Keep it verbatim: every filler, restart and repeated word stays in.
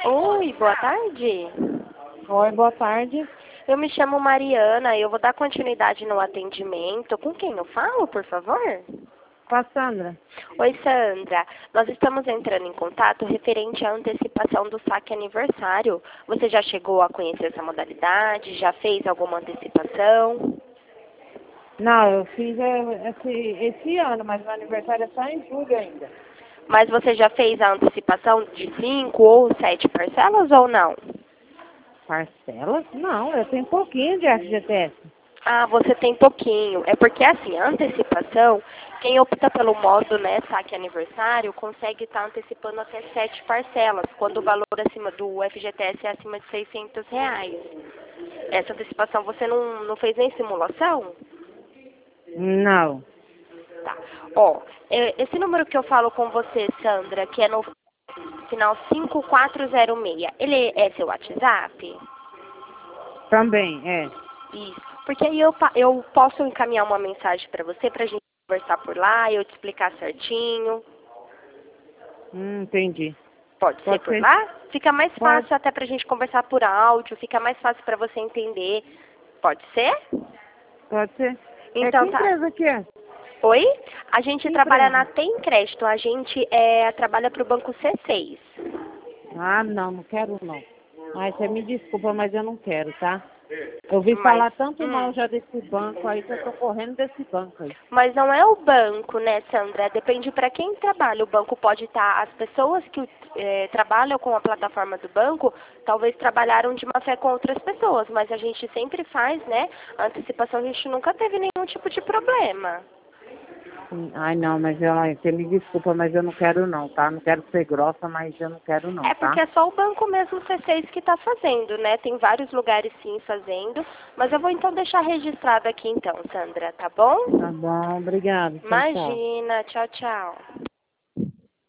Oi, boa tarde. Oi, boa tarde. Eu me chamo Mariana e eu vou dar continuidade no atendimento. Com quem eu falo, por favor? Com a Sandra. Oi, Sandra. Nós estamos entrando em contato referente à antecipação do saque aniversário. Você já chegou a conhecer essa modalidade? Já fez alguma antecipação? Não, eu fiz é, esse, esse ano, mas meu aniversário é só em julho ainda. Mas você já fez a antecipação de cinco ou sete parcelas ou não? Parcelas? Não, eu tenho pouquinho de F G T S. Ah, você tem pouquinho. É porque, assim, a antecipação, quem opta pelo modo, né, saque aniversário, consegue estar antecipando até sete parcelas, quando o valor acima do F G T S é acima de seiscentos reais. Essa antecipação você não, não fez nem simulação? Não. Tá. Ó, é, esse número que eu falo com você, Sandra, que é no final cinco quatro zero seis, ele é seu WhatsApp? Também, é. Isso. Porque aí eu, pa- eu posso encaminhar uma mensagem para você, pra gente conversar por lá, eu te explicar certinho. Hum, entendi. Pode ser Pode por ser? lá? Fica mais Pode. fácil até pra gente conversar por áudio, fica mais fácil para você entender. Pode ser? Pode ser. É que Então tá. empresa que é? Oi? A gente Que trabalha na empresa? Tem Crédito, a gente é, trabalha para o Banco C seis. Ah, não, não quero não. Ai, você me desculpa, mas eu não quero, tá? Eu ouvi Mas, falar tanto mal hum, já desse banco aí que eu tô correndo desse banco aí. mas não é o banco, né, Sandra? Depende para quem trabalha. O banco pode estar, as pessoas que eh, trabalham com a plataforma do banco, talvez trabalharam de má fé com outras pessoas, mas a gente sempre faz, né? A antecipação, a gente nunca teve nenhum tipo de problema. Hum, Ai, não, mas eu, ai, você me desculpa, mas eu não quero não, tá? Não quero ser grossa, mas eu não quero não, É porque tá? é só o banco mesmo C seis que está fazendo, né? Tem vários lugares sim fazendo, mas eu vou então deixar registrado aqui então, Sandra, tá bom? Tá bom, obrigado. Tchau, tchau. Imagina, tchau, tchau.